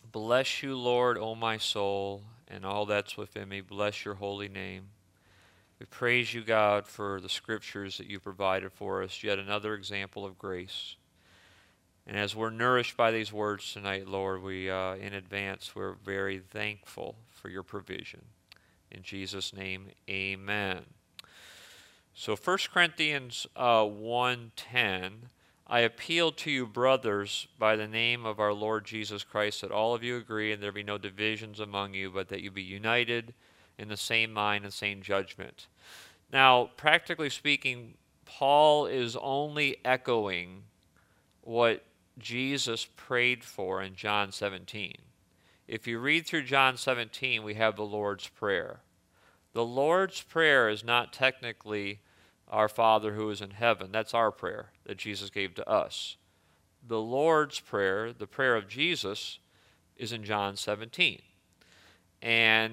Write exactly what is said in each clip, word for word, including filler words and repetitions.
Bless you, Lord, O my soul, and all that's within me. Bless your holy name. We praise you, God, for the scriptures that you provided for us, yet another example of grace. And as we're nourished by these words tonight, Lord, we, uh, in advance, we're very thankful for your provision. In Jesus' name, amen. So First Corinthians uh, one ten, I appeal to you, brothers, by the name of our Lord Jesus Christ, that all of you agree and there be no divisions among you, but that you be united in the same mind and same judgment. Now, practically speaking, Paul is only echoing what Jesus prayed for in John seventeen. If you read through John seventeen, we have the Lord's Prayer. The Lord's Prayer is not technically our Father who is in heaven. That's our prayer that Jesus gave to us. The Lord's Prayer, the prayer of Jesus, is in John seventeen. And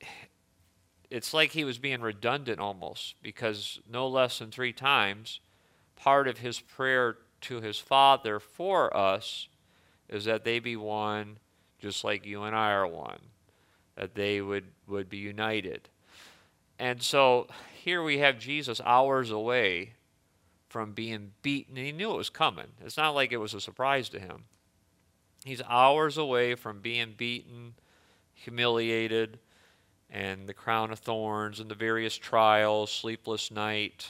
it's like he was being redundant almost, because no less than three times, part of his prayer to his Father for us is that they be one just like you and I are one, that they would, would be united. And so here we have Jesus hours away from being beaten. He knew it was coming. It's not like it was a surprise to him. He's hours away from being beaten, humiliated, and the crown of thorns and the various trials, sleepless night,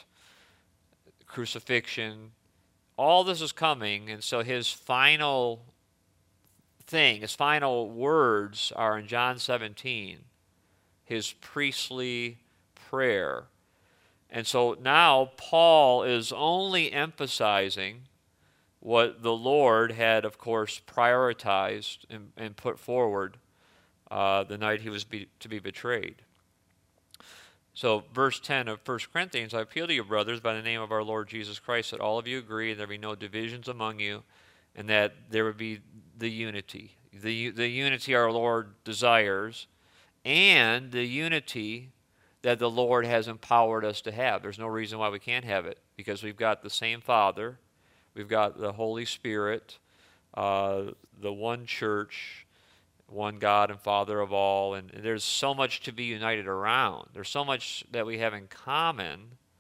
crucifixion. All this is coming, and so his final thing, his final words are in John seventeen, his priestly prayer. And so now Paul is only emphasizing what the Lord had, of course, prioritized and, and put forward uh, the night he was be, to be betrayed. So verse ten of First Corinthians, I appeal to you, brothers, by the name of our Lord Jesus Christ, that all of you agree, and there be no divisions among you, and that there would be the unity, the, the unity our Lord desires, and the unity that the Lord has empowered us to have. There's no reason why we can't have it, because we've got the same Father, we've got the Holy Spirit, uh, the one church, one God and Father of all, and there's so much to be united around. There's so much that we have in common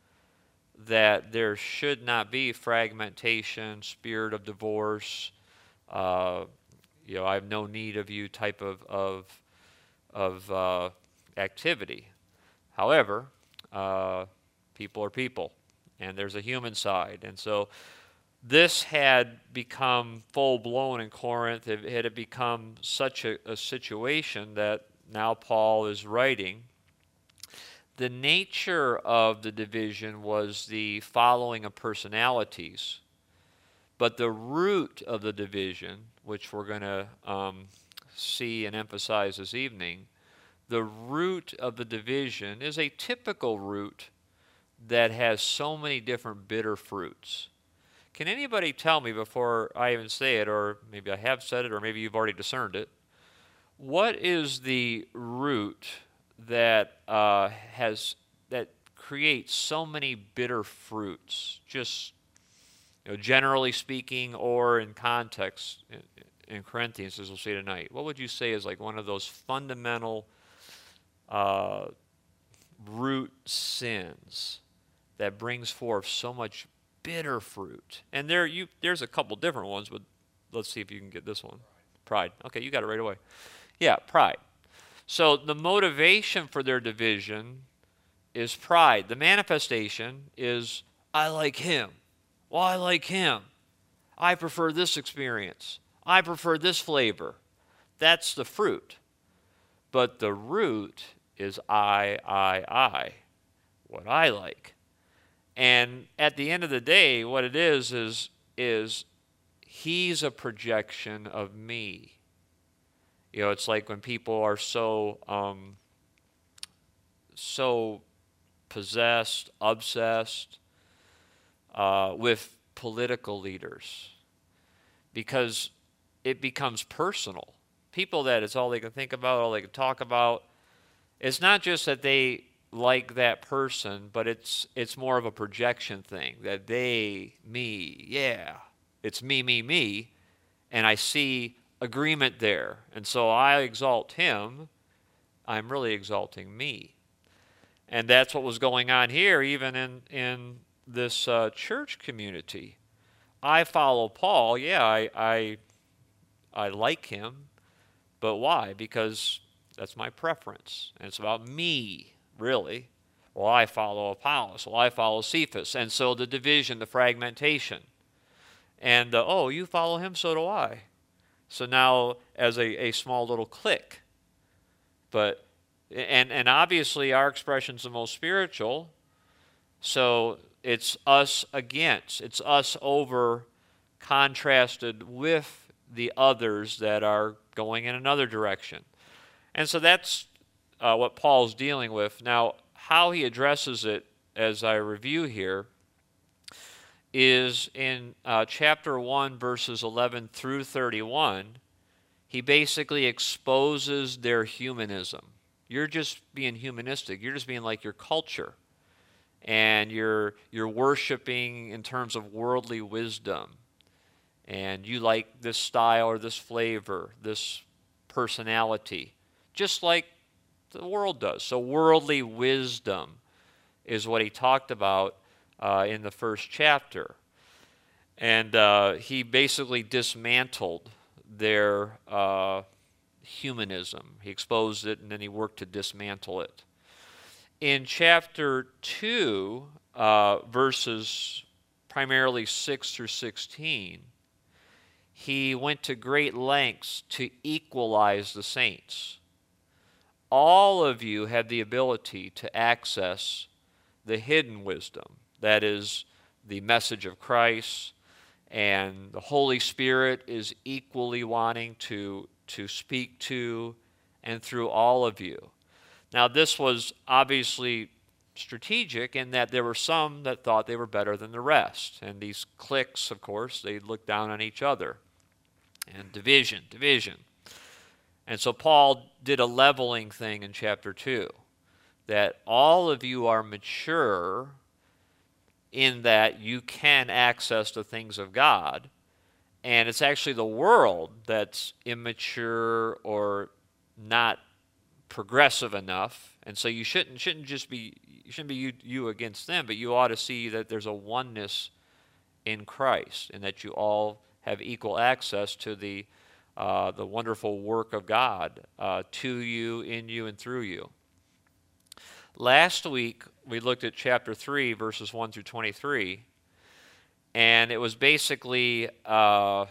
that there should not be fragmentation, spirit of divorce, uh, you know, I have no need of you type of of, of uh, activity. However, uh, people are people, and there's a human side, and so this had become full-blown in Corinth. It had become such a, a situation that now Paul is writing. The nature of the division was the following of personalities, but the root of the division, which we're going to um, see and emphasize this evening, the root of the division is a typical root that has so many different bitter fruits. Can anybody tell me before I even say it, or maybe I have said it, or maybe you've already discerned it, what is the root that uh, has that creates so many bitter fruits? Just, you know, generally speaking, or in context in, in Corinthians, as we'll see tonight. What would you say is like one of those fundamental uh, root sins that brings forth so much bitter fruit? And there, you there's a couple different ones, but let's see if you can get this one. Pride. Okay, you got it right away. Yeah, pride. So the motivation for their division is pride. The manifestation is, I like him. Well, I like him. I prefer this experience. I prefer this flavor. That's the fruit. But the root is I, I, I. What I like. And at the end of the day, what it is, is, is he's a projection of me. You know, it's like when people are so, um, so possessed, obsessed uh, with political leaders, because it becomes personal. People that it's all they can think about, all they can talk about. It's not just that they like that person, but it's it's more of a projection thing, that they, me, yeah, it's me, me, me, and I see agreement there. And so I exalt him, I'm really exalting me. And that's what was going on here, even in, in this uh, church community. I follow Paul. Yeah, I, I, I like him. But why? Because that's my preference. And it's about me, really. Well, I follow Apollos. Well, I follow Cephas. And so the division, the fragmentation. And, uh, oh, you follow him, so do I. So now, as a, a small little clique. But, and, and obviously our expression's the most spiritual. So it's us against. It's us over contrasted with the others that are going in another direction. And so that's uh, what Paul's dealing with. Now, how he addresses it, as I review here, is in uh, chapter one, verses eleven through thirty-one, he basically exposes their humanism. You're just being humanistic. You're just being like your culture. And you're, you're worshiping in terms of worldly wisdom. And you like this style or this flavor, this personality, just like the world does. So worldly wisdom is what he talked about uh, in the first chapter. And uh, he basically dismantled their uh, humanism. He exposed it, and then he worked to dismantle it. In chapter two, uh, verses primarily six through sixteen, he went to great lengths to equalize the saints. All of you have the ability to access the hidden wisdom, that is the message of Christ, and the Holy Spirit is equally wanting to, to speak to and through all of you. Now, this was obviously strategic in that there were some that thought they were better than the rest. And these cliques, of course, they looked down on each other. And division, division. And so Paul did a leveling thing in chapter two, that all of you are mature in that you can access the things of God, and it's actually the world that's immature or not progressive enough, and so you shouldn't shouldn't just be you shouldn't be you, you against them, but you ought to see that there's a oneness in Christ, and that you all have equal access to the uh, the wonderful work of God uh, to you, in you, and through you. Last week we looked at chapter three, verses one through twenty-three, and it was basically uh,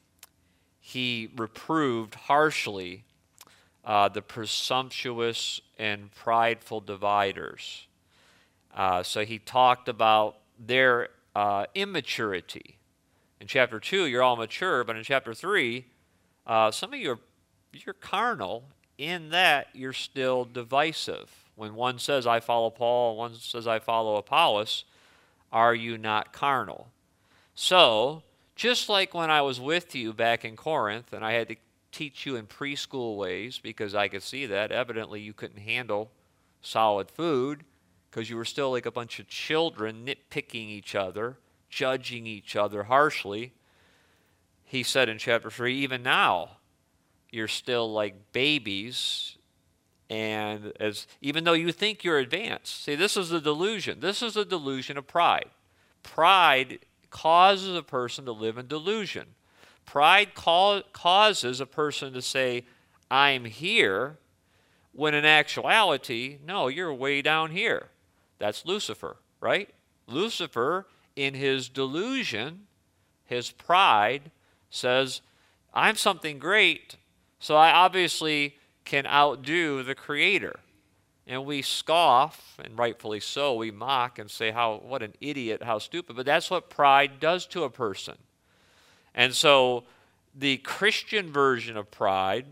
he reproved harshly uh, the presumptuous and prideful dividers. Uh, so he talked about their uh, immaturity. In chapter two, you're all mature, but in chapter three, uh, some of you are you're carnal in that you're still divisive. When one says, I follow Paul, and one says, I follow Apollos, are you not carnal? So, just like when I was with you back in Corinth, and I had to teach you in preschool ways, because I could see that, evidently you couldn't handle solid food, because you were still like a bunch of children nitpicking each other, judging each other harshly. He said in chapter three, even now, you're still like babies, and as even though you think you're advanced. See, this is the delusion. This is the delusion of pride. Pride causes a person to live in delusion. Pride ca- causes a person to say, I'm here, when in actuality, no, you're way down here. That's Lucifer, right? Lucifer, in his delusion, his pride, says, I'm something great, so I obviously can outdo the Creator. And we scoff, and rightfully so, we mock and say, "How what an idiot, how stupid." But that's what pride does to a person. And so the Christian version of pride,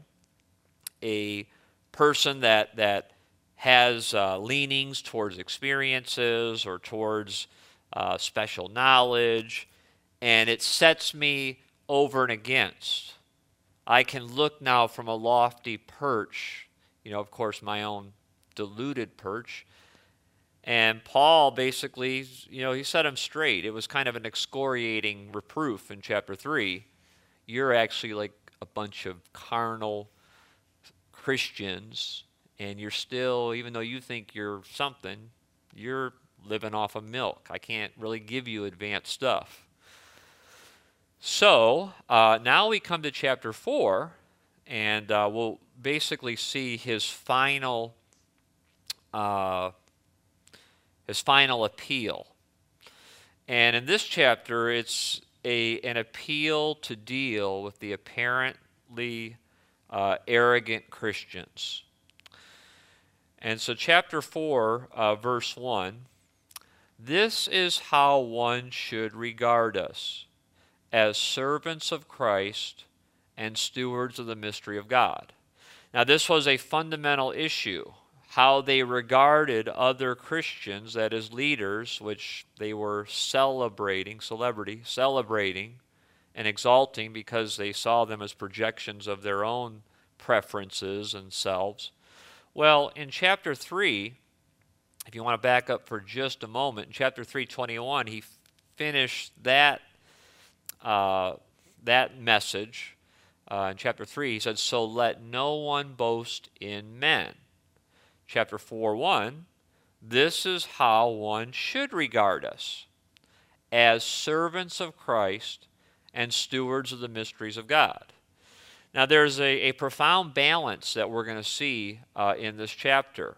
a person that, that has uh, leanings towards experiences or towards uh, special knowledge, and it sets me over and against. I can look now from a lofty perch, you know, of course, my own deluded perch. And Paul basically, you know, he set him straight. It was kind of an excoriating reproof in chapter three. You're actually like a bunch of carnal Christians, and you're still, even though you think you're something, you're living off of milk. I can't really give you advanced stuff. So uh, now we come to chapter four, and uh, we'll basically see his final, uh, his final appeal. And in this chapter, it's a an appeal to deal with the apparently uh, arrogant Christians. And so chapter four, uh, verse one, this is how one should regard us, as servants of Christ and stewards of the mystery of God. Now, this was a fundamental issue, how they regarded other Christians, that is, leaders, which they were celebrating, celebrity, celebrating and exalting because they saw them as projections of their own preferences and selves. Well, in chapter three, if you want to back up for just a moment, in chapter three, twenty-one, he finished that uh, that message. Uh, in chapter three, he said, "So let no one boast in men." Chapter four, one, this is how one should regard us, as servants of Christ and stewards of the mysteries of God. Now, there's a, a profound balance that we're going to see uh, in this chapter.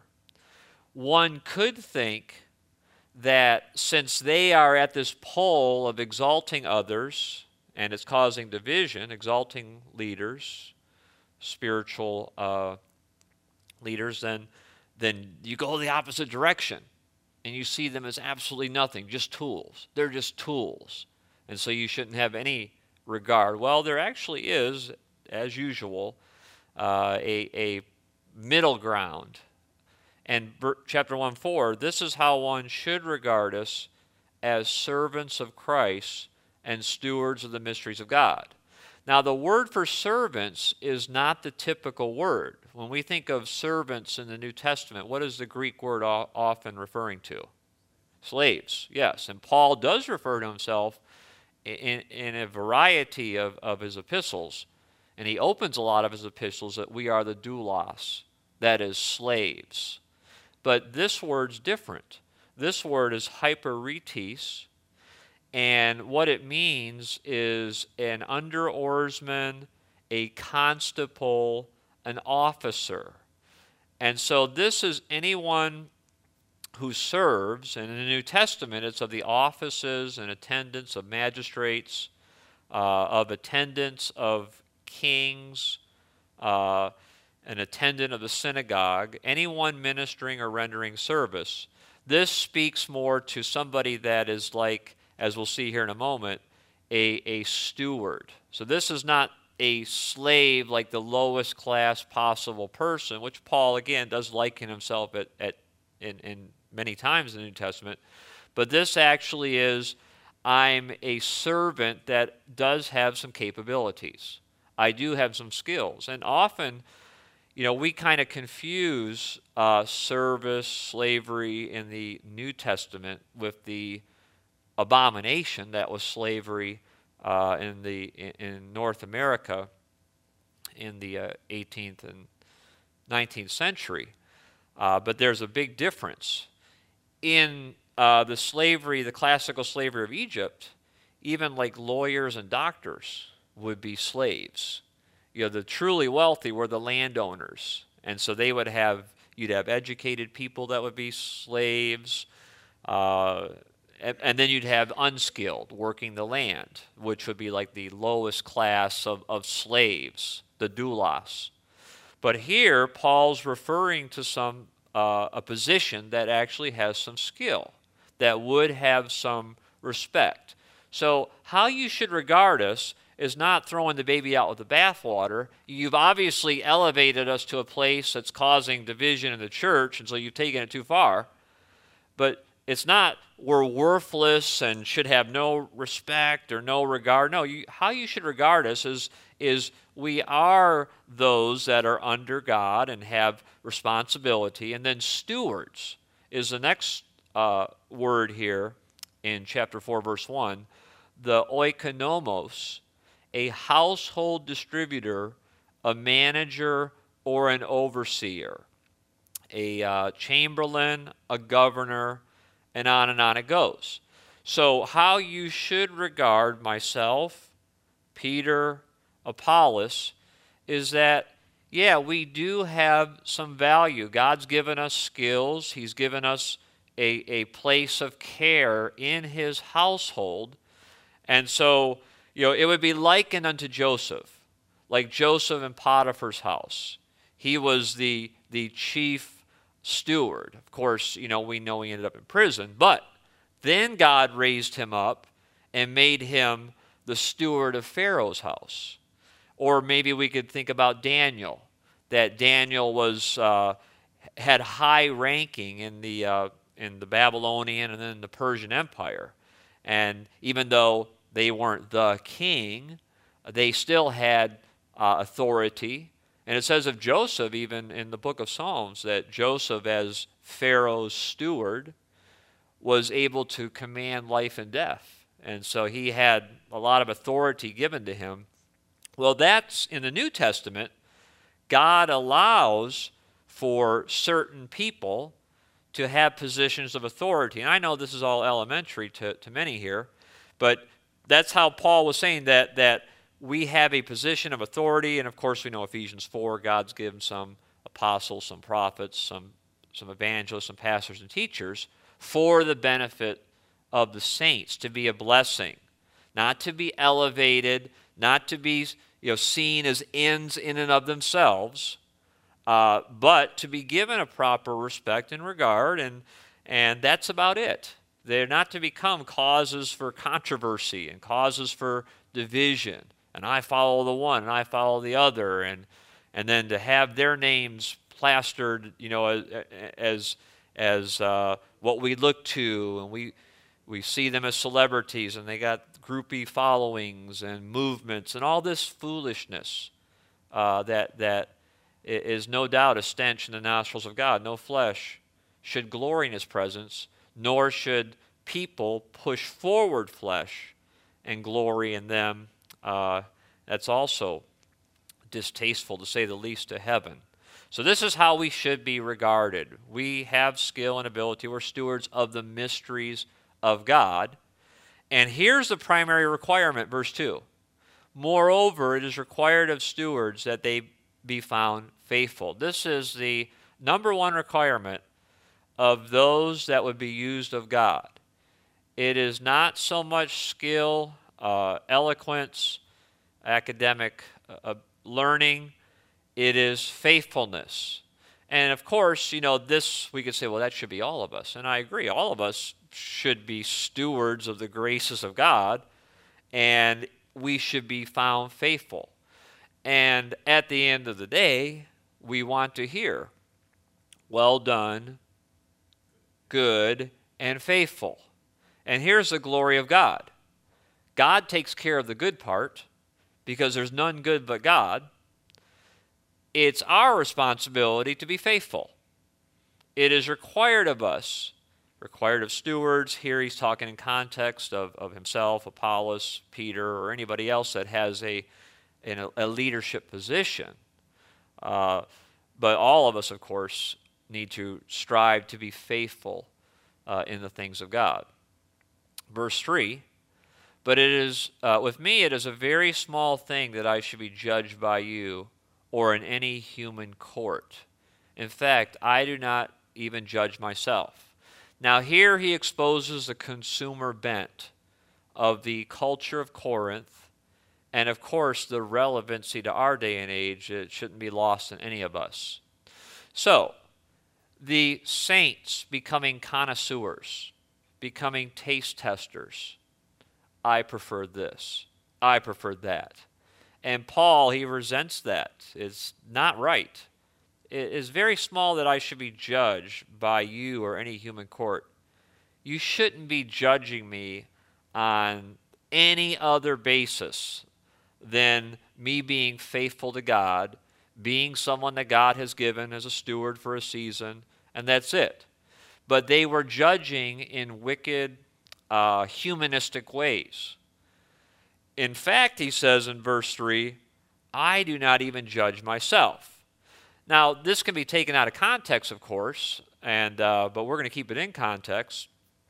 One could think that since they are at this pole of exalting others, and it's causing division, exalting leaders, spiritual uh, leaders, then, then you go the opposite direction, and you see them as absolutely nothing, just tools. They're just tools. And so you shouldn't have any regard. Well, there actually is, as usual, uh, a, a middle ground. And chapter one, four, this is how one should regard us, as servants of Christ and stewards of the mysteries of God. Now, the word for servants is not the typical word. When we think of servants in the New Testament, what is the Greek word often referring to? Slaves, yes. And Paul does refer to himself in, in a variety of, of his epistles. And he opens a lot of his epistles that we are the doulos, that is, slaves. But this word's different. This word is hyperetes, and what it means is an under-oarsman, a constable, an officer. And so this is anyone who serves, and in the New Testament it's of the offices and attendants of magistrates, uh, of attendants of kings, uh, an attendant of the synagogue, anyone ministering or rendering service. This speaks more to somebody that is like, as we'll see here in a moment, a, a steward. So this is not a slave like the lowest class possible person, which Paul, again, does liken himself at, at in, in many times in the New Testament. But this actually is, I'm a servant that does have some capabilities. I do have some skills. And often, you know, we kind of confuse uh, service, slavery in the New Testament with the abomination that was slavery uh, in the in, in North America in the uh, eighteenth and nineteenth century. Uh, but there's a big difference. In uh, the slavery, the classical slavery of Egypt, even like lawyers and doctors would be slaves. You know, the truly wealthy were the landowners. And so they would have, you'd have educated people that would be slaves, uh, and, and then you'd have unskilled working the land, which would be like the lowest class of, of slaves, the doulos. But here, Paul's referring to some uh, a position that actually has some skill, that would have some respect. So how you should regard us is not throwing the baby out with the bathwater. You've obviously elevated us to a place that's causing division in the church, and so you've taken it too far. But it's not we're worthless and should have no respect or no regard. No, you, how you should regard us is, is we are those that are under God and have responsibility. And then stewards is the next uh, word here in chapter four, verse one, the oikonomos. a household distributor, a manager, or an overseer, a uh, chamberlain, a governor, and on and on it goes. So how you should regard myself, Peter, Apollos, is that, yeah, we do have some value. God's given us skills. He's given us a, a place of care in his household. And so, you know, it would be likened unto Joseph, like Joseph in Potiphar's house. He was the, the chief steward. Of course, you know, we know he ended up in prison, but then God raised him up and made him the steward of Pharaoh's house. Or maybe we could think about Daniel, that Daniel was uh, had high ranking in the uh, in the Babylonian and then the Persian Empire. And even though they weren't the king, they still had uh, authority. And it says of Joseph, even in the book of Psalms, that Joseph, as Pharaoh's steward, was able to command life and death. And so he had a lot of authority given to him. Well, that's in the New Testament. God allows for certain people to have positions of authority. And I know this is all elementary to, to many here, but that's how Paul was saying that, that we have a position of authority. And of course, we know Ephesians four, God's given some apostles, some prophets, some, some evangelists, some pastors and teachers for the benefit of the saints, to be a blessing, not to be elevated, not to be, you know, seen as ends in and of themselves, uh, but to be given a proper respect and regard, and and that's about it. They're not to become causes for controversy and causes for division, and I follow the one and I follow the other, and and then to have their names plastered, you know, as as, as uh, what we look to, and we we see them as celebrities, and they got groupie followings and movements and all this foolishness uh, that that is no doubt a stench in the nostrils of God. No flesh should glory in his presence, nor should people push forward flesh and glory in them. Uh, that's also distasteful, to say the least, to heaven. So this is how we should be regarded. We have skill and ability. We're stewards of the mysteries of God. And here's the primary requirement, verse two. Moreover, it is required of stewards that they be found faithful. This is the number one requirement of those that would be used of God. It is not so much skill, uh, eloquence, academic uh, learning. It is faithfulness. And of course, you know, this, we could say, well, that should be all of us. And I agree, all of us should be stewards of the graces of God, and we should be found faithful. And at the end of the day, we want to hear, well done, good, and faithful. And here's the glory of God. God takes care of the good part, because there's none good but God. It's our responsibility to be faithful. It is required of us, required of stewards. Here he's talking in context of, of himself, Apollos, Peter, or anybody else that has a, a, a leadership position. Uh, but all of us, of course, need to strive to be faithful uh, in the things of God. Verse three, but it is, uh, with me, it is a very small thing that I should be judged by you or in any human court. In fact, I do not even judge myself. Now here he exposes the consumer bent of the culture of Corinth, and of course the relevancy to our day and age. It shouldn't be lost in any of us. So, the saints becoming connoisseurs, becoming taste testers. I prefer this. I prefer that. And Paul, he resents that. It's not right. It is very small that I should be judged by you or any human court. You shouldn't be judging me on any other basis than me being faithful to God, being someone that God has given as a steward for a season, and that's it. But they were judging in wicked, uh, humanistic ways. In fact, he says in verse three, I do not even judge myself. Now, this can be taken out of context, of course, and uh, but we're going to keep it in context.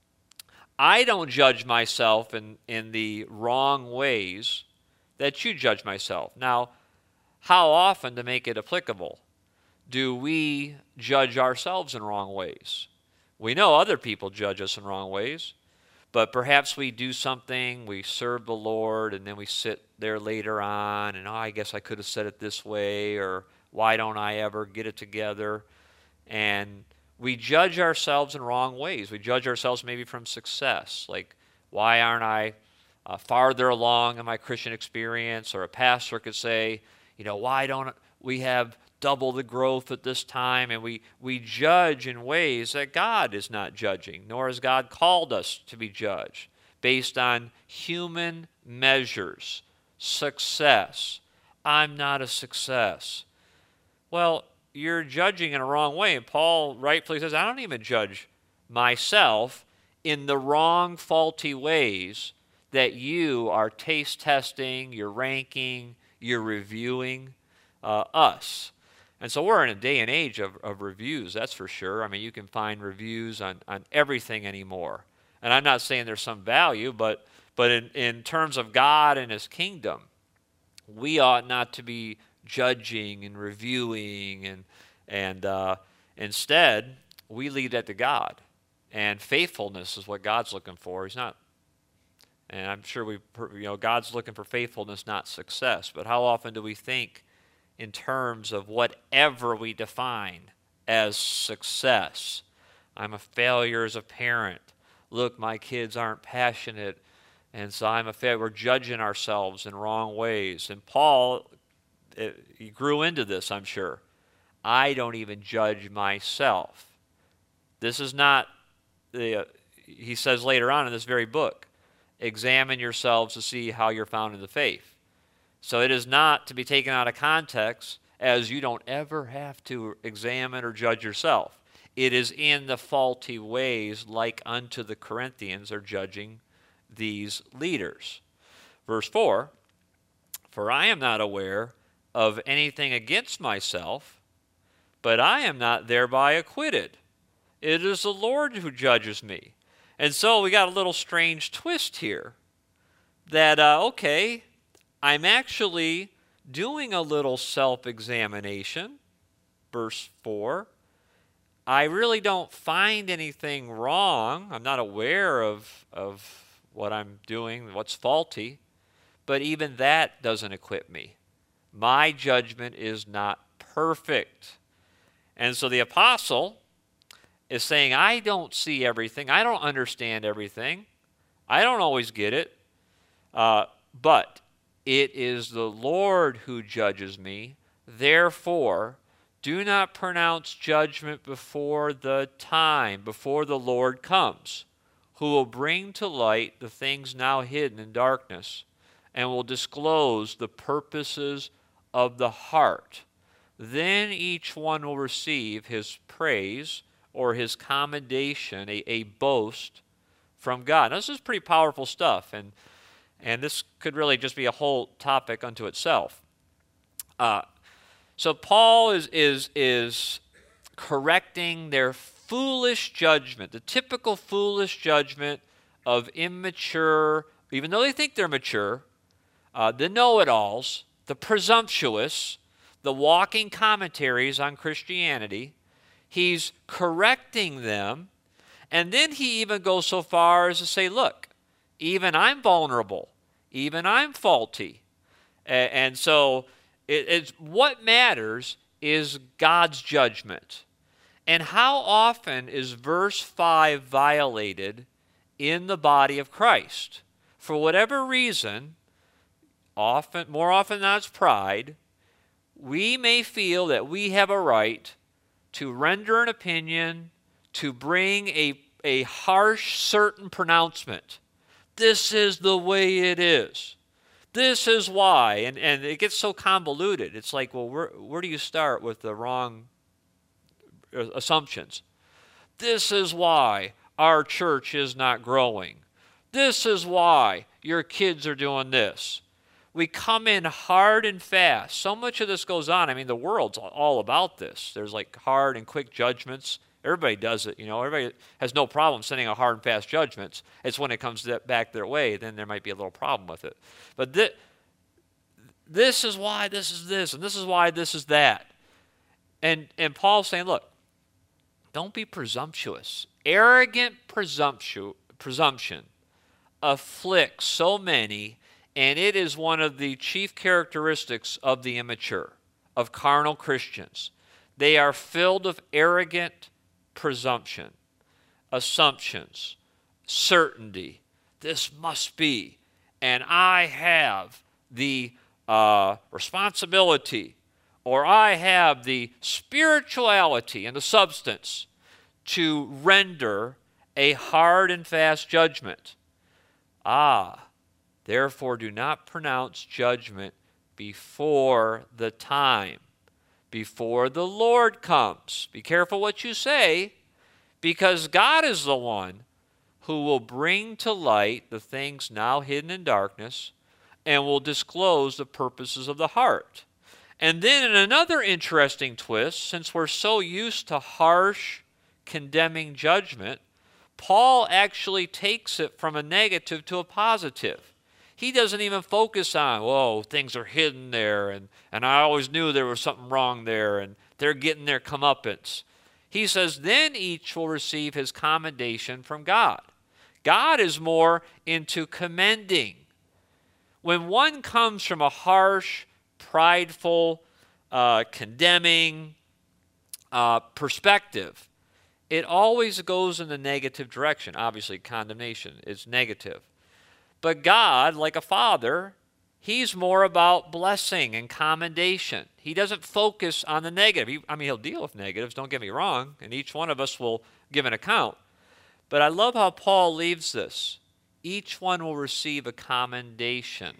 I don't judge myself in, in the wrong ways that you judge myself. Now, how often, to make it applicable, do we judge ourselves in wrong ways? We know other people judge us in wrong ways, but perhaps we do something, we serve the Lord, and then we sit there later on, and oh, I guess I could have said it this way, or why don't I ever get it together? And we judge ourselves in wrong ways. We judge ourselves maybe from success, like why aren't I uh, farther along in my Christian experience? Or a pastor could say, you know, why don't we have double the growth at this time? And we, we judge in ways that God is not judging, nor has God called us to be judged, based on human measures. Success. I'm not a success. Well, you're judging in a wrong way. And Paul rightfully says, I don't even judge myself in the wrong, faulty ways that you are taste testing, you're ranking, you're reviewing uh, us. And so we're in a day and age of, of reviews, that's for sure. I mean, you can find reviews on, on everything anymore. And I'm not saying there's some value, but, but in, in terms of God and His kingdom, we ought not to be judging and reviewing, and and uh, instead we leave that to God. And faithfulness is what God's looking for. He's not, and I'm sure we, you know, God's looking for faithfulness, not success. But how often do we think in terms of whatever we define as success? I'm a failure as a parent. Look, my kids aren't passionate, and so I'm a failure. We're judging ourselves in wrong ways. And Paul, It, he grew into this, I'm sure. I don't even judge myself. This is not, the, uh, he says later on in this very book, examine yourselves to see how you're found in the faith. So it is not to be taken out of context as you don't ever have to examine or judge yourself. It is in the faulty ways like unto the Corinthians are judging these leaders. Verse four, for I am not aware of anything against myself, but I am not thereby acquitted. It is the Lord who judges me. And so we got a little strange twist here that, uh, okay, I'm actually doing a little self-examination. Verse four, I really don't find anything wrong. I'm not aware of, of what I'm doing, what's faulty, but even that doesn't equip me. My judgment is not perfect. And so the apostle is saying, I don't see everything. I don't understand everything. I don't always get it. Uh, but it is the Lord who judges me. Therefore, do not pronounce judgment before the time, before the Lord comes, who will bring to light the things now hidden in darkness, and will disclose the purposes of the heart. Then each one will receive his praise or his commendation, a, a boast from God. Now, this is pretty powerful stuff, and and this could really just be a whole topic unto itself. Uh, so Paul is is is correcting their foolish judgment, the typical foolish judgment of immature, even though they think they're mature, uh, the know-it-alls, the presumptuous, the walking commentaries on Christianity. He's correcting them, and then he even goes so far as to say, look, even I'm vulnerable, even I'm faulty. And, and so it, it's what matters is God's judgment. And how often is verse five violated in the body of Christ? For whatever reason, often, more often than not, it's pride, we may feel that we have a right to render an opinion, to bring a, a harsh, certain pronouncement. This is the way it is. This is why. And, and it gets so convoluted. It's like, well, where, where do you start with the wrong assumptions? This is why our church is not growing. This is why your kids are doing this. We come in hard and fast. So much of this goes on. I mean, the world's all about this. There's like hard and quick judgments. Everybody does it, you know. Everybody has no problem sending a hard and fast judgments. It's when it comes back their way, then there might be a little problem with it. But th- this is why this is this, and this is why this is that. And and Paul's saying, look, don't be presumptuous. Arrogant presumption, presumption afflicts so many, and it is one of the chief characteristics of the immature, of carnal Christians. They are filled of arrogant presumption, assumptions, certainty. This must be, and I have the uh, responsibility, or I have the spirituality and the substance to render a hard and fast judgment. Ah, therefore do not pronounce judgment before the time, before the Lord comes. Be careful what you say, because God is the one who will bring to light the things now hidden in darkness and will disclose the purposes of the heart. And then in another interesting twist, since we're so used to harsh, condemning judgment, Paul actually takes it from a negative to a positive. He doesn't even focus on, whoa, things are hidden there, and, and I always knew there was something wrong there, and they're getting their comeuppance. He says, then each will receive his commendation from God. God is more into commending. When one comes from a harsh, prideful, uh, condemning uh, perspective, it always goes in the negative direction. Obviously, condemnation is negative. But God, like a father, he's more about blessing and commendation. He doesn't focus on the negative. He, I mean, he'll deal with negatives, don't get me wrong, and each one of us will give an account. But I love how Paul leaves this. Each one will receive a commendation,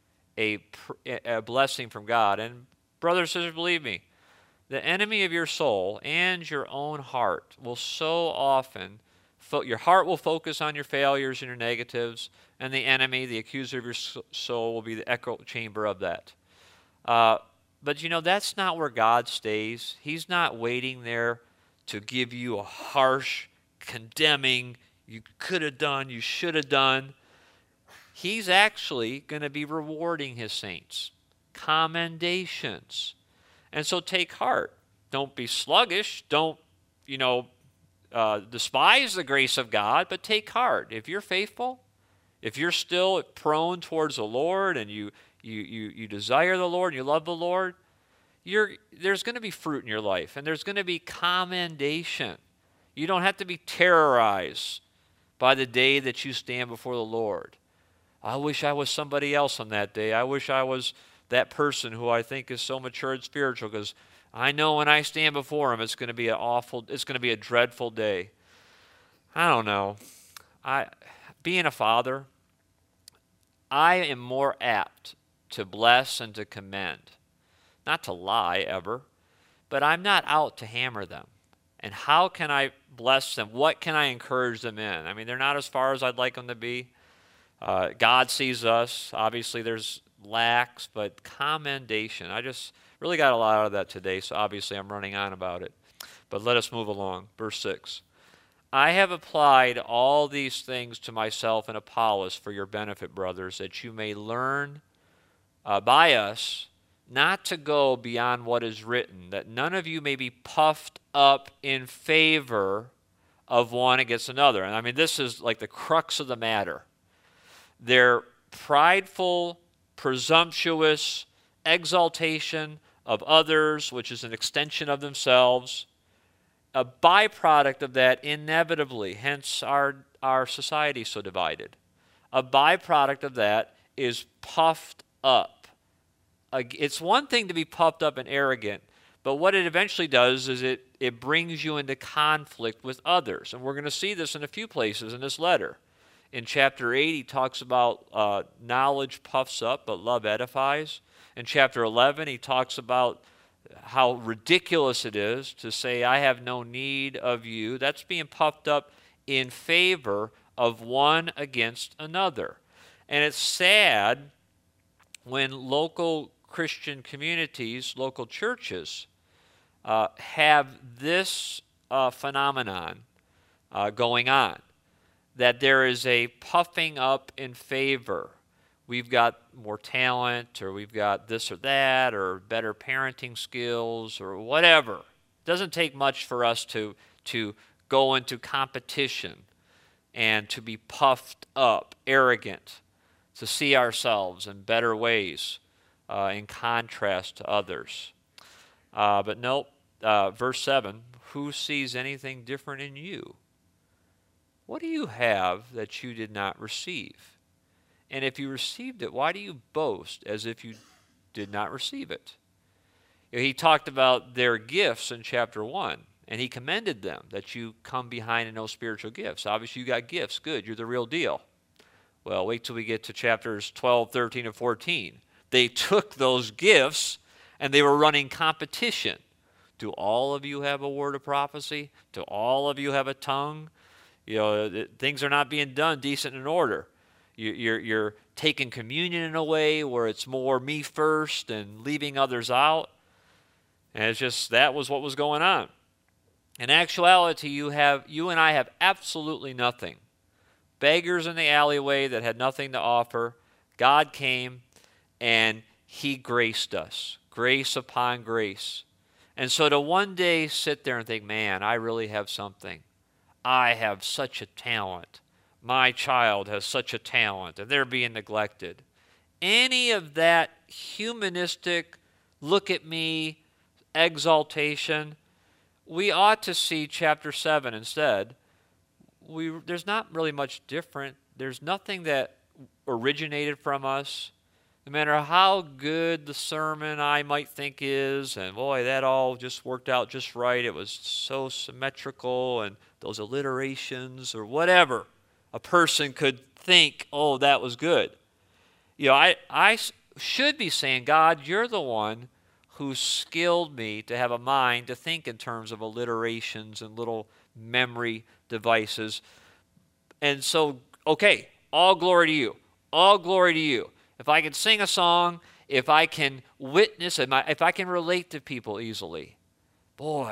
a, a blessing from God. And brothers and sisters, believe me, the enemy of your soul and your own heart will so often, fo- your heart will focus on your failures and your negatives, and the enemy, the accuser of your soul, will be the echo chamber of that. Uh, but you know, that's not where God stays. He's not waiting there to give you a harsh, condemning, you could have done, you should have done. He's actually going to be rewarding his saints. Commendations. And so take heart. Don't be sluggish. Don't, you know, uh, despise the grace of God, but take heart. If you're faithful, if you're still prone towards the Lord and you you you, you desire the Lord and you love the Lord, you're, there's going to be fruit in your life, and there's going to be commendation. You don't have to be terrorized by the day that you stand before the Lord. I wish I was somebody else on that day. I wish I was that person who I think is so mature and spiritual, because I know when I stand before him, it's going to be an awful, it's going to be a dreadful day. I don't know. I, being a father, I am more apt to bless and to commend. Not to lie ever, but I'm not out to hammer them. And how can I bless them? What can I encourage them in? I mean, they're not as far as I'd like them to be. Uh, God sees us. Obviously, there's lacks, but commendation. I just really got a lot out of that today, so obviously I'm running on about it. But let us move along. Verse six. I have applied all these things to myself and Apollos for your benefit, brothers, that you may learn uh, by us not to go beyond what is written, that none of you may be puffed up in favor of one against another. And I mean, this is like the crux of the matter. Their prideful, presumptuous exaltation of others, which is an extension of themselves, a byproduct of that inevitably, hence our, our society so divided. A byproduct of that is puffed up. It's one thing to be puffed up and arrogant, but what it eventually does is it, it brings you into conflict with others. And we're going to see this in a few places in this letter. In chapter eight, he talks about uh, knowledge puffs up, but love edifies. In chapter eleven, he talks about how ridiculous it is to say, I have no need of you. That's being puffed up in favor of one against another. And it's sad when local Christian communities, local churches, uh, have this uh, phenomenon uh, going on, that there is a puffing up in favor. We've got more talent, or we've got this or that, or better parenting skills, or whatever. It doesn't take much for us to, to go into competition and to be puffed up, arrogant, to see ourselves in better ways uh, in contrast to others. Uh, but nope, uh, verse seven, who sees anything different in you? What do you have that you did not receive? And if you received it, why do you boast as if you did not receive it? He talked about their gifts in chapter one, and he commended them that you come behind and know spiritual gifts. Obviously, you got gifts. Good, you're the real deal. Well, wait till we get to chapters twelve, thirteen, and fourteen. They took those gifts, and they were running competition. Do all of you have a word of prophecy? Do all of you have a tongue? You know, things are not being done decent and in order. You're, you're taking communion in a way where it's more me first and leaving others out. And it's just, that was what was going on. In actuality, you have, you and I have absolutely nothing. Beggars in the alleyway that had nothing to offer. God came and he graced us. Grace upon grace. And so to one day sit there and think, man, I really have something. I have such a talent. My child has such a talent, and they're being neglected. Any of that humanistic, look at me, exaltation, we ought to see chapter seven instead. We, there's not really much different. There's nothing that originated from us. No matter how good the sermon I might think is, and boy, that all just worked out just right. It was so symmetrical, and those alliterations or whatever. A person could think, oh, that was good. You know, I, I should be saying, God, you're the one who skilled me to have a mind to think in terms of alliterations and little memory devices. And so, okay, all glory to you. All glory to you. If I can sing a song, if I can witness, if I can relate to people easily, boy,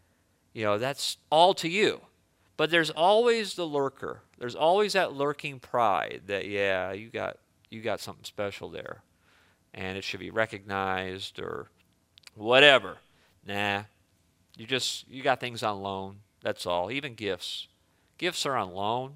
you know, that's all to you. But there's always the lurker. There's always that lurking pride that, yeah, you got you got something special there, and it should be recognized or whatever. Nah, you just you got things on loan. That's all. Even gifts, gifts are on loan.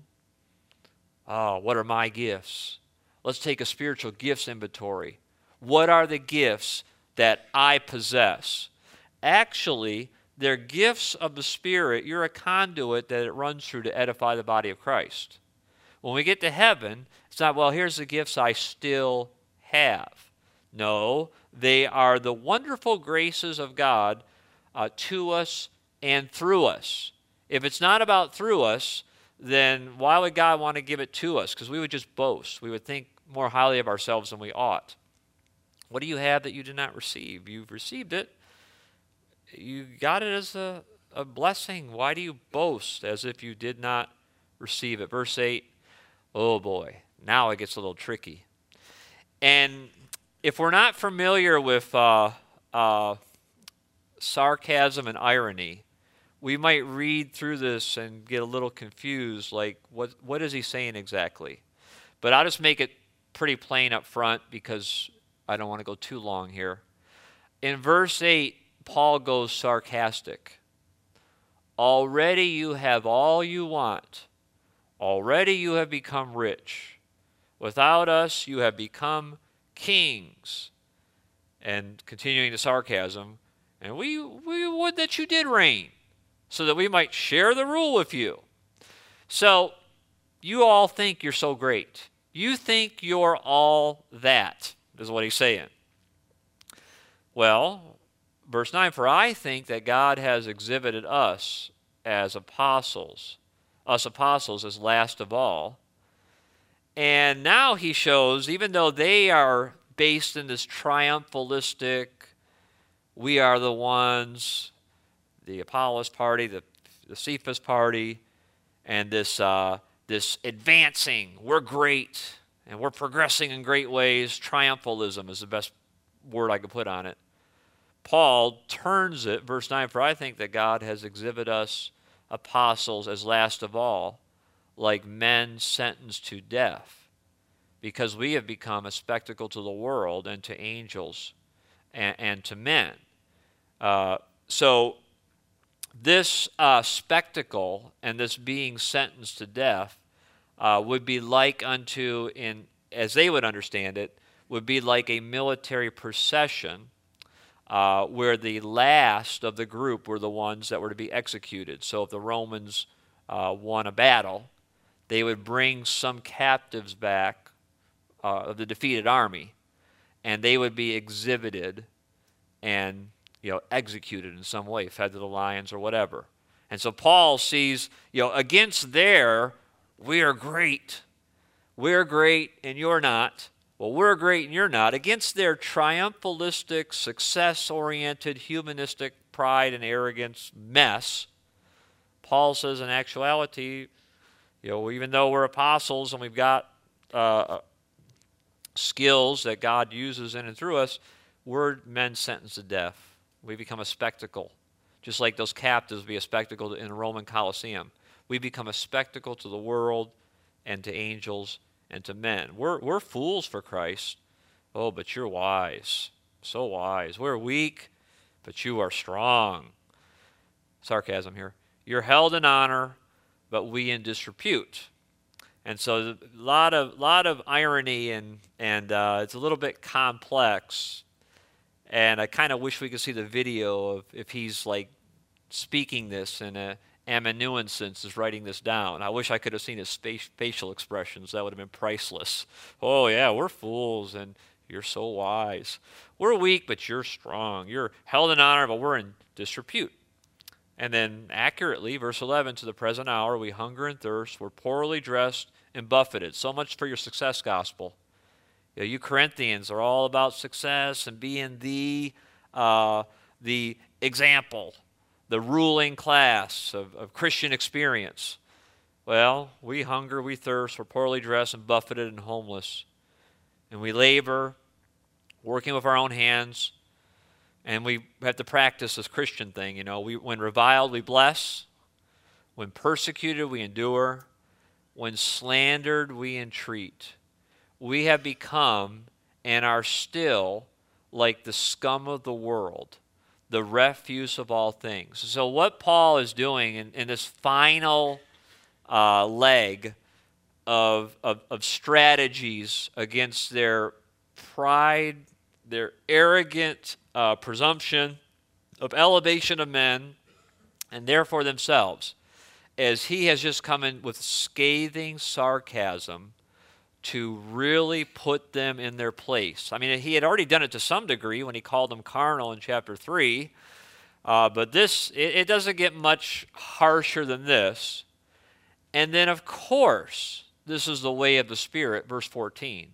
Oh, what are my gifts? Let's take a spiritual gifts inventory. What are the gifts that I possess? Actually, they're gifts of the Spirit. You're a conduit that it runs through to edify the body of Christ. When we get to heaven, it's not, well, here's the gifts I still have. No, they are the wonderful graces of God uh, to us and through us. If it's not about through us, then why would God want to give it to us? Because we would just boast. We would think more highly of ourselves than we ought. What do you have that you did not receive? You've received it. You got it as a, a blessing. Why do you boast as if you did not receive it? Verse eight, oh boy, now it gets a little tricky. And if we're not familiar with uh, uh, sarcasm and irony, we might read through this and get a little confused, like, what what is he saying exactly? But I'll just make it pretty plain up front because I don't want to go too long here. In verse eight, Paul goes sarcastic. Already you have all you want. Already you have become rich. Without us you have become kings. And continuing the sarcasm, and we, we would that you did reign, so that we might share the rule with you. So you all think you're so great. You think you're all that, is what he's saying. Well, verse nine, for I think that God has exhibited us as apostles, us apostles as last of all. And now he shows, even though they are based in this triumphalistic, we are the ones, the Apollos party, the, the Cephas party, and this uh, this advancing, we're great, and we're progressing in great ways. Triumphalism is the best word I could put on it. Paul turns it, verse nine, for I think that God has exhibited us apostles as last of all, like men sentenced to death, because we have become a spectacle to the world and to angels and, and to men. Uh, so this uh, spectacle and this being sentenced to death uh, would be like unto, in as they would understand it, would be like a military procession uh, where the last of the group were the ones that were to be executed. So if the Romans uh, won a battle, they would bring some captives back uh, of the defeated army, and they would be exhibited and you know, executed in some way, fed to the lions or whatever. And so Paul sees, you know, against their, we are great, we're great and you're not. Well, we're great and you're not. Against their triumphalistic, success-oriented, humanistic pride and arrogance mess, Paul says in actuality, you know, even though we're apostles and we've got uh, skills that God uses in and through us, we're men sentenced to death. We become a spectacle, just like those captives be a spectacle in the Roman Colosseum. We become a spectacle to the world and to angels and to men. We're, we're fools for Christ. Oh, but you're wise, so wise. We're weak, but you are strong. Sarcasm here. You're held in honor, but we in disrepute. And so a lot of, lot of irony, and, and uh, it's a little bit complex. And I kind of wish we could see the video of if he's like speaking this in a amanuensis is writing this down. I wish I could have seen his facial expressions. That would have been priceless. Oh, yeah, we're fools, and you're so wise. We're weak, but you're strong. You're held in honor, but we're in disrepute. And then accurately, verse eleven, to the present hour we hunger and thirst, we're poorly dressed and buffeted. So much for your success gospel. You know, you Corinthians are all about success and being the, uh, the example, the ruling class of, of Christian experience. Well, we hunger, we thirst, we're poorly dressed and buffeted and homeless. And we labor, working with our own hands, and we have to practice this Christian thing. You know, we, when reviled, we bless. When persecuted, we endure. When slandered, we entreat. We have become and are still like the scum of the world, the refuse of all things. So what Paul is doing in, in this final uh, leg of, of, of strategies against their pride, their arrogant uh, presumption of elevation of men, and therefore themselves, as he has just come in with scathing sarcasm to really put them in their place. I mean, he had already done it to some degree when he called them carnal in chapter three, uh, but this, it, it doesn't get much harsher than this. And then, of course, this is the way of the Spirit, verse fourteen.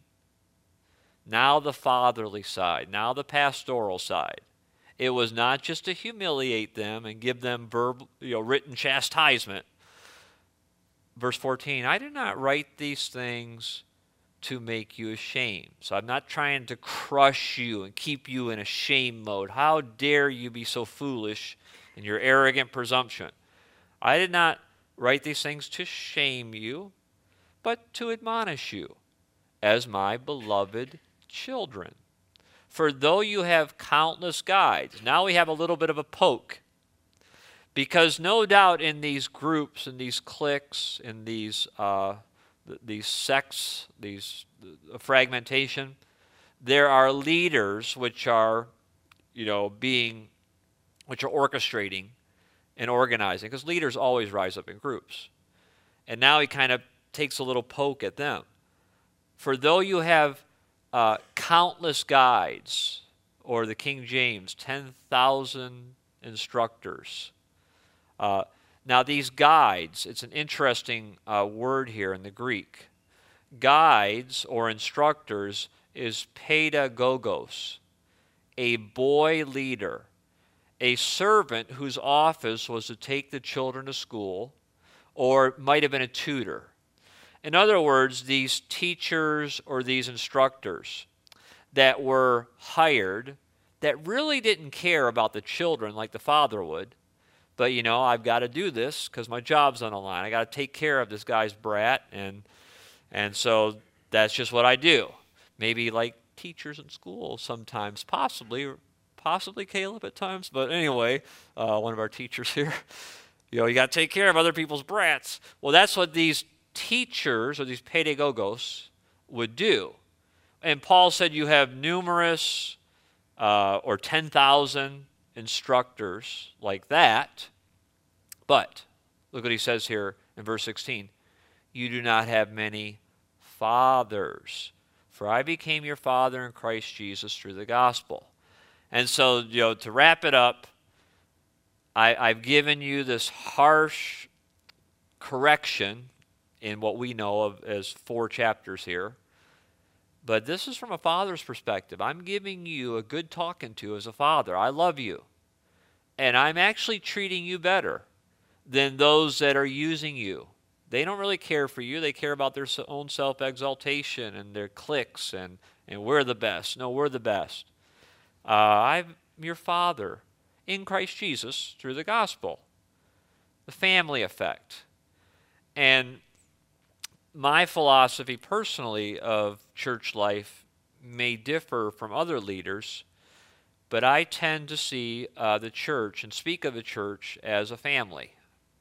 Now the fatherly side, now the pastoral side. It was not just to humiliate them and give them verbal, you know, written chastisement. Verse fourteen, I did not write these things to make you ashamed. So I'm not trying to crush you and keep you in a shame mode. How dare you be so foolish in your arrogant presumption? I did not write these things to shame you, but to admonish you as my beloved children. For though you have countless guides, now we have a little bit of a poke. Because no doubt in these groups, in these cliques, in these uh, th- these sects, these uh, fragmentation, there are leaders which are, you know, being, which are orchestrating and organizing. Because leaders always rise up in groups. And now he kind of takes a little poke at them. For though you have uh, countless guides, or the King James, ten thousand instructors. Uh, now these guides, it's an interesting uh, word here in the Greek. Guides or instructors is pedagogos, a boy leader, a servant whose office was to take the children to school, or it might have been a tutor. In other words, these teachers or these instructors that were hired that really didn't care about the children like the father would, but, you know, I've got to do this because my job's on the line. I got to take care of this guy's brat, and and so that's just what I do. Maybe like teachers in school sometimes, possibly, possibly Caleb at times, but anyway, uh, one of our teachers here. You know, you got to take care of other people's brats. Well, that's what these teachers or these pedagogos would do. And Paul said you have numerous uh, or ten thousand instructors like that. But look what he says here in verse sixteen. You do not have many fathers, for I became your father in Christ Jesus through the gospel. And so, you know, to wrap it up, I, I've given you this harsh correction in what we know of as four chapters here. But this is from a father's perspective. I'm giving you a good talking to as a father. I love you. And I'm actually treating you better than those that are using you. They don't really care for you. They care about their own self-exaltation and their cliques and, and we're the best. No, we're the best. Uh, I'm your father in Christ Jesus through the gospel. The family effect. And my philosophy personally of church life may differ from other leaders, but I tend to see uh, the church and speak of the church as a family.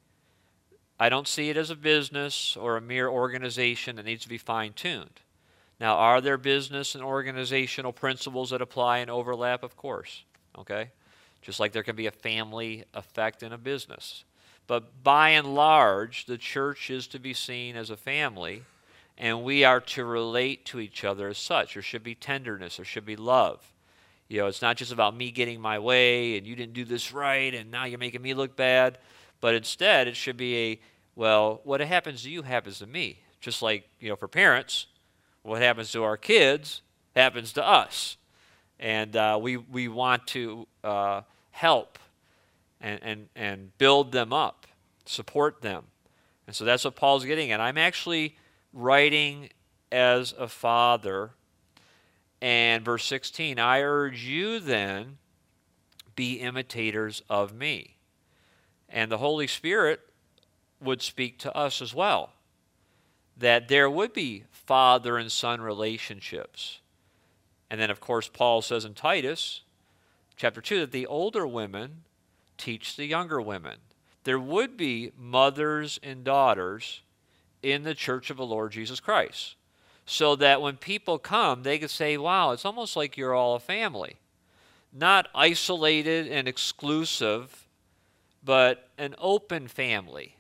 I don't see it as a business or a mere organization that needs to be fine-tuned. Now, are there business and organizational principles that apply and overlap? Of course, okay? Just like there can be a family effect in a business. But by and large, the church is to be seen as a family, and we are to relate to each other as such. There should be tenderness. There should be love. You know, it's not just about me getting my way, and you didn't do this right, and now you're making me look bad. But instead, it should be a, well, what happens to you happens to me. Just like, you know, for parents, what happens to our kids happens to us. And uh, we, we want to uh, help and, and, and build them up, support them. And so that's what Paul's getting at. I'm actually writing as a father. And verse sixteen, I urge you then, be imitators of me. And the Holy Spirit would speak to us as well, that there would be father and son relationships. And then, of course, Paul says in Titus chapter two that the older women teach the younger women. There would be mothers and daughters in the church of the Lord Jesus Christ, so that when people come, they could say, wow, it's almost like you're all a family. Not isolated and exclusive, but an open family.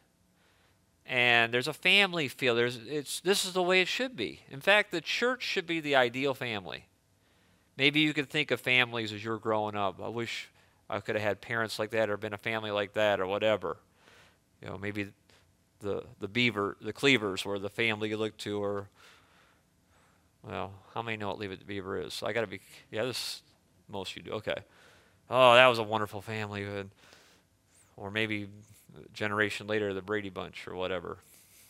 And there's a family feel. There's, it's, this is the way it should be. In fact, the church should be the ideal family. Maybe you could think of families as you're growing up. I wish I could have had parents like that or been a family like that or whatever. You know, maybe the the beaver, the Cleavers were the family you look to, or, well, how many know what Leave It to Beaver is? I got to be, yeah, this, most of you do. Okay. Oh, that was a wonderful family. Or maybe a generation later, the Brady Bunch or whatever.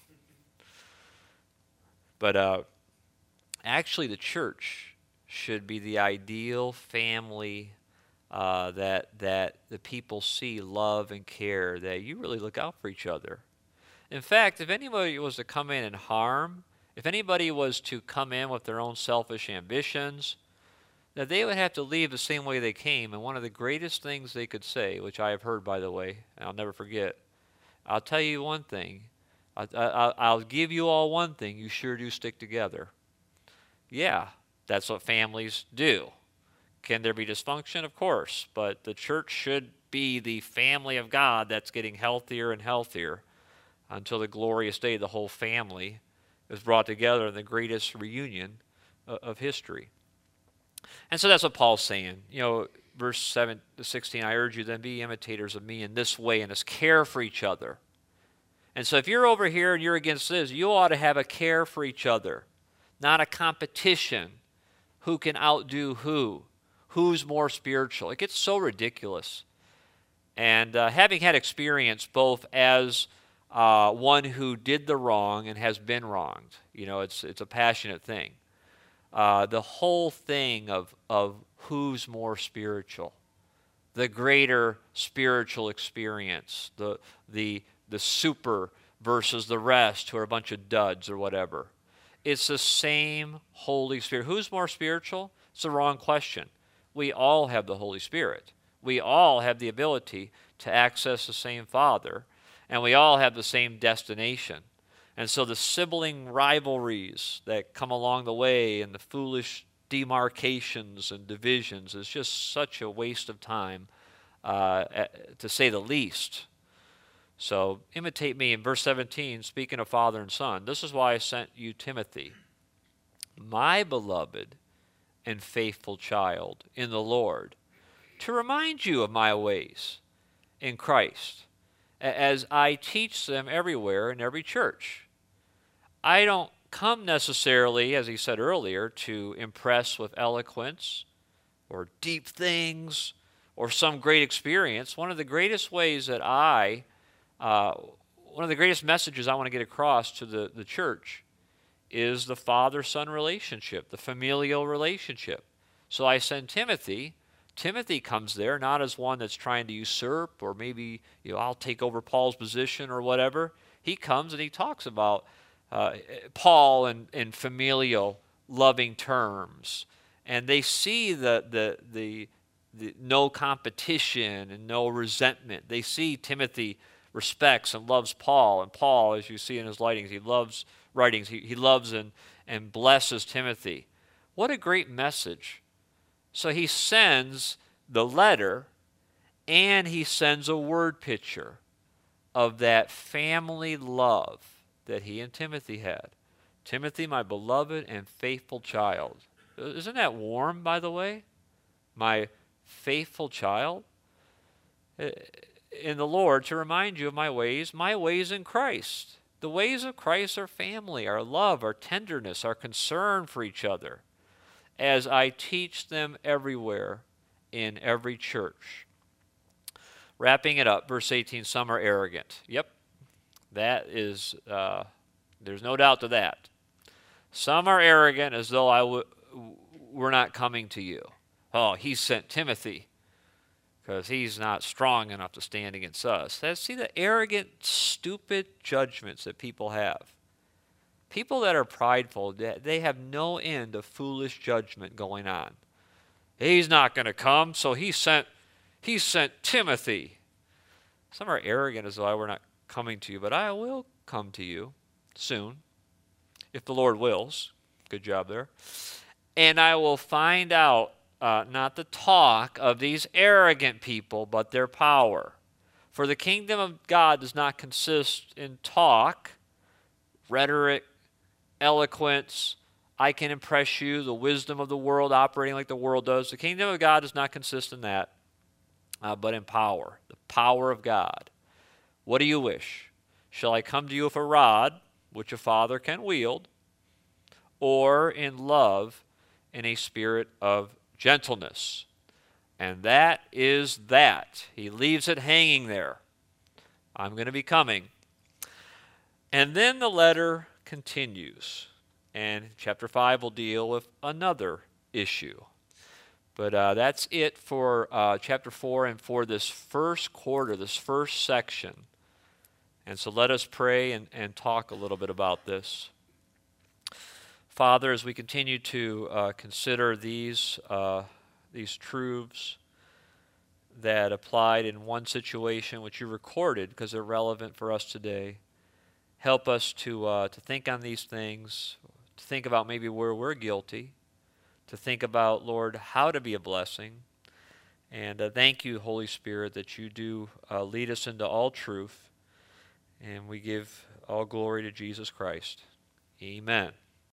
But uh, actually, the church should be the ideal family uh, that that the people see, love, and care, that you really look out for each other. In fact, if anybody was to come in and harm, if anybody was to come in with their own selfish ambitions, that they would have to leave the same way they came. And one of the greatest things they could say, which I have heard, by the way, and I'll never forget, I'll tell you one thing, I, I, I'll give you all one thing, you sure do stick together. Yeah, that's what families do. Can there be dysfunction? Of course, but the church should be the family of God that's getting healthier and healthier until the glorious day the whole family is brought together in the greatest reunion of history. And so that's what Paul's saying. You know, verse seven to sixteen, I urge you then be imitators of me in this way and this care for each other. And so if you're over here and you're against this, you ought to have a care for each other, not a competition. Who can outdo who? Who's more spiritual? It gets so ridiculous. And uh, having had experience both as uh, one who did the wrong and has been wronged. You know, it's it's a passionate thing. Uh, the whole thing of of who's more spiritual, the greater spiritual experience, the the the super versus the rest who are a bunch of duds or whatever. It's the same Holy Spirit. Who's more spiritual? It's the wrong question. We all have the Holy Spirit. We all have the ability to access the same Father, and we all have the same destination. And so the sibling rivalries that come along the way and the foolish demarcations and divisions is just such a waste of time, uh, to say the least. So imitate me. In verse seventeen, speaking of Father and Son, this is why I sent you Timothy, my beloved and faithful child in the Lord, to remind you of my ways in Christ, as I teach them everywhere in every church. I don't come necessarily, as he said earlier, to impress with eloquence or deep things or some great experience. One of the greatest ways that I, uh, one of the greatest messages I want to get across to the, the church is the father-son relationship, the familial relationship. So I send Timothy. Timothy comes there not as one that's trying to usurp or maybe, you know, I'll take over Paul's position or whatever. He comes and he talks about uh, Paul in, in familial loving terms. And they see the, the, the, the no competition and no resentment. They see Timothy respects and loves Paul. And Paul, as you see in his writings, he loves writings. He, he loves and, and blesses Timothy. What a great message. So he sends the letter and he sends a word picture of that family love that he and Timothy had. Timothy, my beloved and faithful child. Isn't that warm, by the way? My faithful child. In the Lord, to remind you of my ways, my ways in Christ. The ways of Christ are family, our love, our tenderness, our concern for each other, as I teach them everywhere in every church. Wrapping it up, verse eighteen, some are arrogant. Yep, that is, uh, there's no doubt to that. Some are arrogant as though I w- were not coming to you. Oh, he sent Timothy because he's not strong enough to stand against us. That's, see the arrogant, stupid judgments that people have. People that are prideful, they have no end of foolish judgment going on. He's not going to come, so he sent he sent Timothy. Some are arrogant as though I were not coming to you, but I will come to you soon, if the Lord wills. Good job there. And I will find out uh, not the talk of these arrogant people, but their power. For the kingdom of God does not consist in talk, rhetoric, eloquence, I can impress you, the wisdom of the world operating like the world does. The kingdom of God does not consist in that, uh, but in power, the power of God. What do you wish? Shall I come to you with a rod, which a father can wield, or in love, in a spirit of gentleness? And that is that. He leaves it hanging there. I'm going to be coming. And then the letter continues. And chapter five will deal with another issue. But uh, that's it for uh, chapter four and for this first quarter, this first section. And so let us pray and, and talk a little bit about this. Father, as we continue to uh, consider these, uh, these truths that applied in one situation, which you recorded because they're relevant for us today, help us to uh, to think on these things, to think about maybe where we're guilty, to think about, Lord, how to be a blessing. And uh, thank you, Holy Spirit, that you do uh, lead us into all truth. And we give all glory to Jesus Christ. Amen.